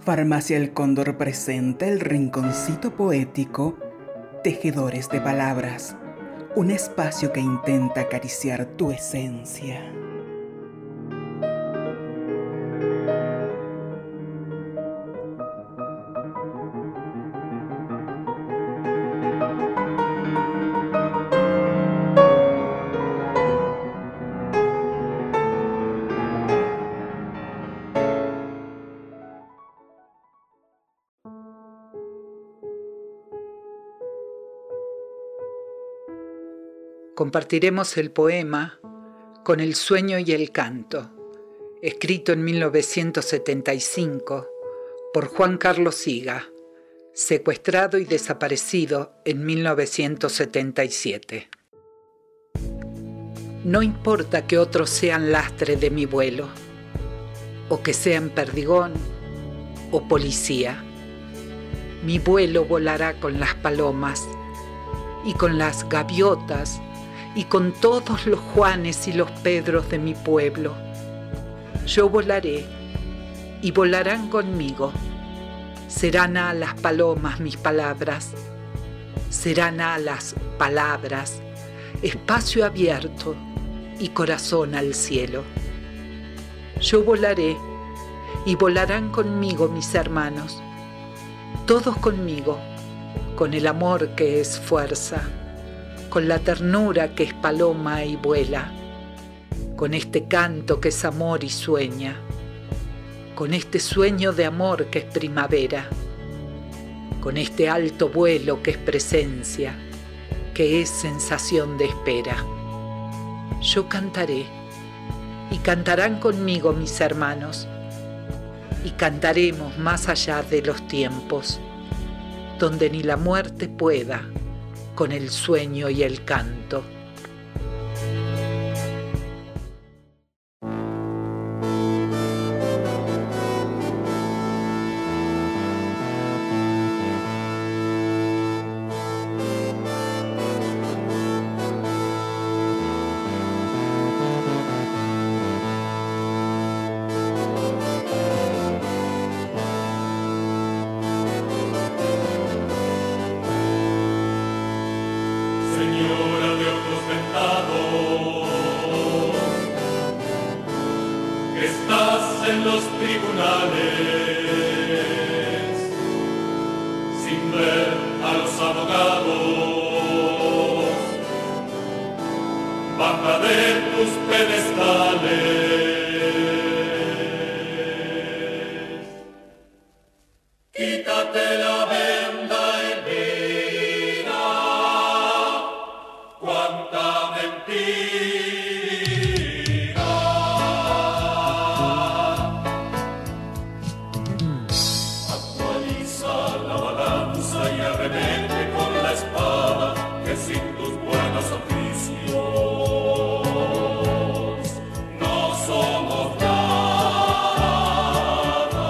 Farmacia El Cóndor presenta el rinconcito poético Tejedores de Palabras, un espacio que intenta acariciar tu esencia. Compartiremos el poema Con el sueño y el canto, escrito en 1975 por Juan Carlos Higa, secuestrado y desaparecido en 1977. No importa que otros sean lastre de mi vuelo, o que sean perdigón o policía. Mi vuelo volará con las palomas y con las gaviotas y con todos los Juanes y los Pedros de mi pueblo. Yo volaré y volarán conmigo. Serán alas palomas mis palabras, serán alas palabras, espacio abierto y corazón al cielo. Yo volaré y volarán conmigo mis hermanos, todos conmigo, con el amor que es fuerza, con la ternura que es paloma y vuela, con este canto que es amor y sueña, con este sueño de amor que es primavera, con este alto vuelo que es presencia, que es sensación de espera. Yo cantaré, y cantarán conmigo mis hermanos, y cantaremos más allá de los tiempos, donde ni la muerte pueda con el sueño y el canto. Señora de ojos vendados, que estás en los tribunales, sin ver a los abogados, baja de tus pedestales. Quítate la venda y mira cuánta mentira. Actualiza la balanza y arremete con la espada, que sin tus buenos oficios no somos nada.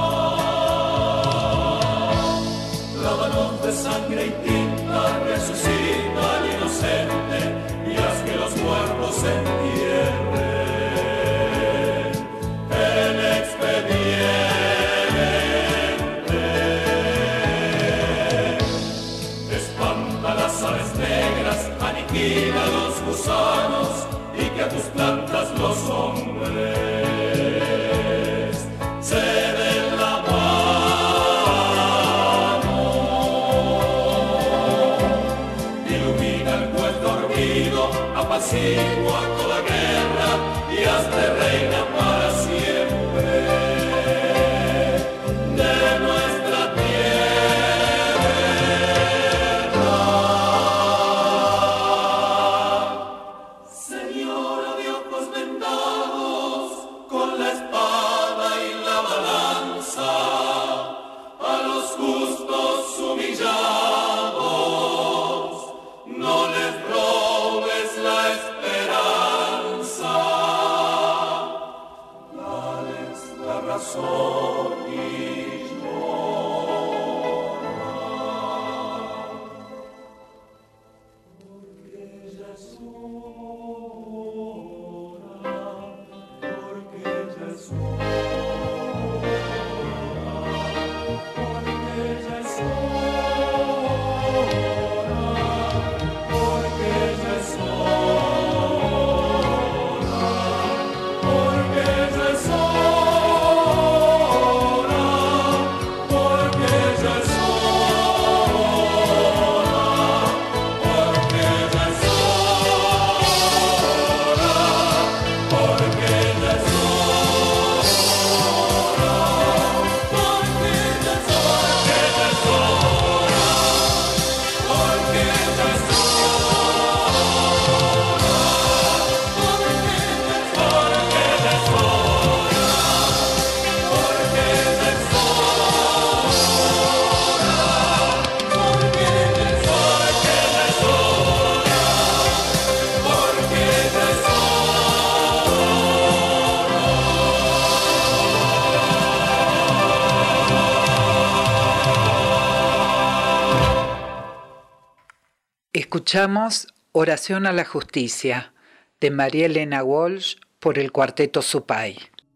Lávanos de sangre y tinta, resucita al inocente y haz que los muertos entierren el expediente. Espanta las aves negras, aniquila los gusanos y que a tus plantas los hombres se den la mano. Ilumina el juez dormido, apacigua toda guerra y hazte reina para siempre de nuestra tierra. Señora de ojos vendados, con la espada y la balanza, a los justos humillados, no les robes la esperanza. Dales la razón y llora, porque ya es hora, porque ya es hora. Escuchamos Oración a la Justicia, de María Elena Walsh, por el Cuarteto Supay.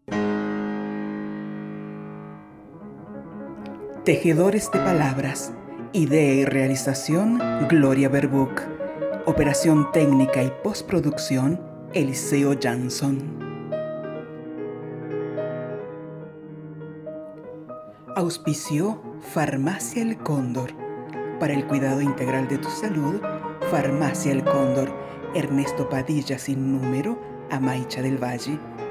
Tejedores de palabras. Idea y realización, Gloria Berbuc. Operación técnica y postproducción, Eliseo Jansson. Auspició Farmacia El Cóndor. Para el cuidado integral de tu salud, Farmacia El Cóndor. Ernesto Padilla sin número, Amaicha del Valle.